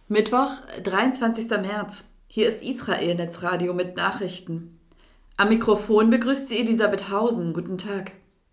Mittwoch, 23. März. Hier ist Israel Netzradio mit Nachrichten. Am Mikrofon begrüßt sie Elisabeth Hausen. Guten Tag.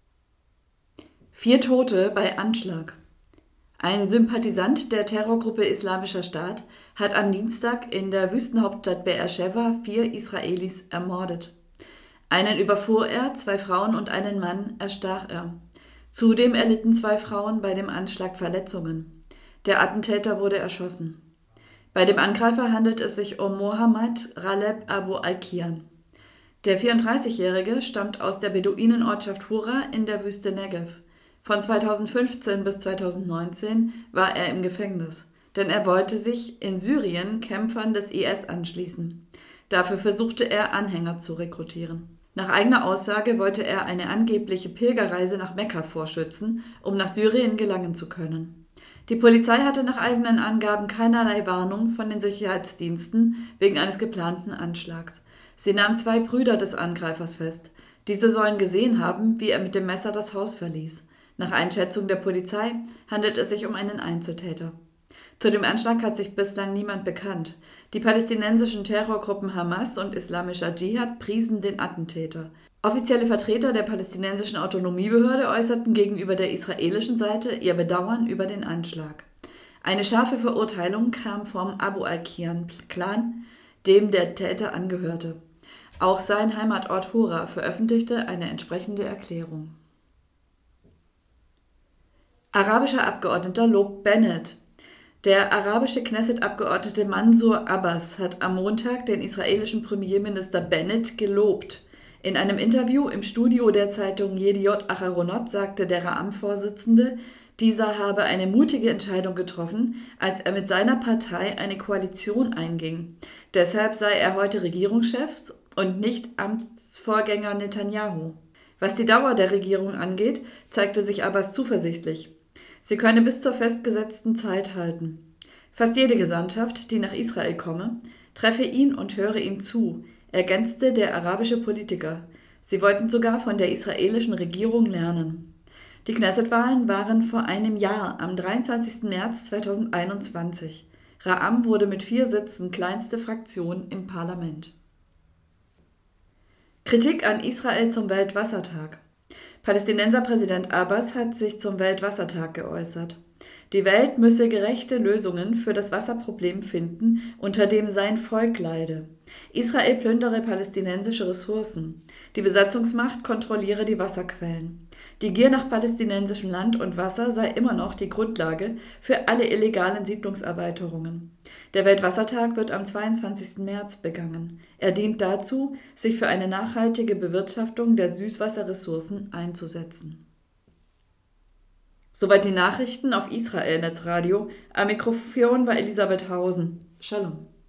4 Tote bei Anschlag. Ein Sympathisant der Terrorgruppe Islamischer Staat hat am Dienstag in der Wüstenhauptstadt Beersheva 4 Israelis ermordet. Einen überfuhr er, 2 Frauen und einen Mann erstach er. Zudem erlitten 2 Frauen bei dem Anschlag Verletzungen. Der Attentäter wurde erschossen. Bei dem Angreifer handelt es sich um Mohammad Raleb Abu al-Kian. Der 34-Jährige stammt aus der Beduinenortschaft Hura in der Wüste Negev. Von 2015 bis 2019 war er im Gefängnis, denn er wollte sich in Syrien Kämpfern des IS anschließen. Dafür versuchte er, Anhänger zu rekrutieren. Nach eigener Aussage wollte er eine angebliche Pilgerreise nach Mekka vorschützen, um nach Syrien gelangen zu können. Die Polizei hatte nach eigenen Angaben keinerlei Warnung von den Sicherheitsdiensten wegen eines geplanten Anschlags. Sie nahm 2 Brüder des Angreifers fest. Diese sollen gesehen haben, wie er mit dem Messer das Haus verließ. Nach Einschätzung der Polizei handelt es sich um einen Einzeltäter. Zu dem Anschlag hat sich bislang niemand bekannt. Die palästinensischen Terrorgruppen Hamas und Islamischer Dschihad priesen den Attentäter. Offizielle Vertreter der palästinensischen Autonomiebehörde äußerten gegenüber der israelischen Seite ihr Bedauern über den Anschlag. Eine scharfe Verurteilung kam vom Abu al-Kian-Clan, dem der Täter angehörte. Auch sein Heimatort Hura veröffentlichte eine entsprechende Erklärung. Arabischer Abgeordneter lobt Bennett. Der arabische Knesset-Abgeordnete Mansour Abbas hat am Montag den israelischen Premierminister Bennett gelobt. In einem Interview im Studio der Zeitung Yediot Aharonot sagte der Ra'am-Vorsitzende, dieser habe eine mutige Entscheidung getroffen, als er mit seiner Partei eine Koalition einging. Deshalb sei er heute Regierungschef und nicht Amtsvorgänger Netanyahu. Was die Dauer der Regierung angeht, zeigte sich Abbas zuversichtlich. Sie könne bis zur festgesetzten Zeit halten. Fast jede Gesandtschaft, die nach Israel komme, treffe ihn und höre ihm zu, ergänzte der arabische Politiker. Sie wollten sogar von der israelischen Regierung lernen. Die Knesset-Wahlen waren vor einem Jahr, am 23. März 2021. Ra'am wurde mit 4 Sitzen kleinste Fraktion im Parlament. Kritik an Israel zum Weltwassertag. Palästinenserpräsident Abbas hat sich zum Weltwassertag geäußert. Die Welt müsse gerechte Lösungen für das Wasserproblem finden, unter dem sein Volk leide. Israel plündere palästinensische Ressourcen. Die Besatzungsmacht kontrolliere die Wasserquellen. Die Gier nach palästinensischem Land und Wasser sei immer noch die Grundlage für alle illegalen Siedlungserweiterungen. Der Weltwassertag wird am 22. März begangen. Er dient dazu, sich für eine nachhaltige Bewirtschaftung der Süßwasserressourcen einzusetzen. Soweit die Nachrichten auf Israel Netzradio. Am Mikrofon war Elisabeth Hausen. Shalom.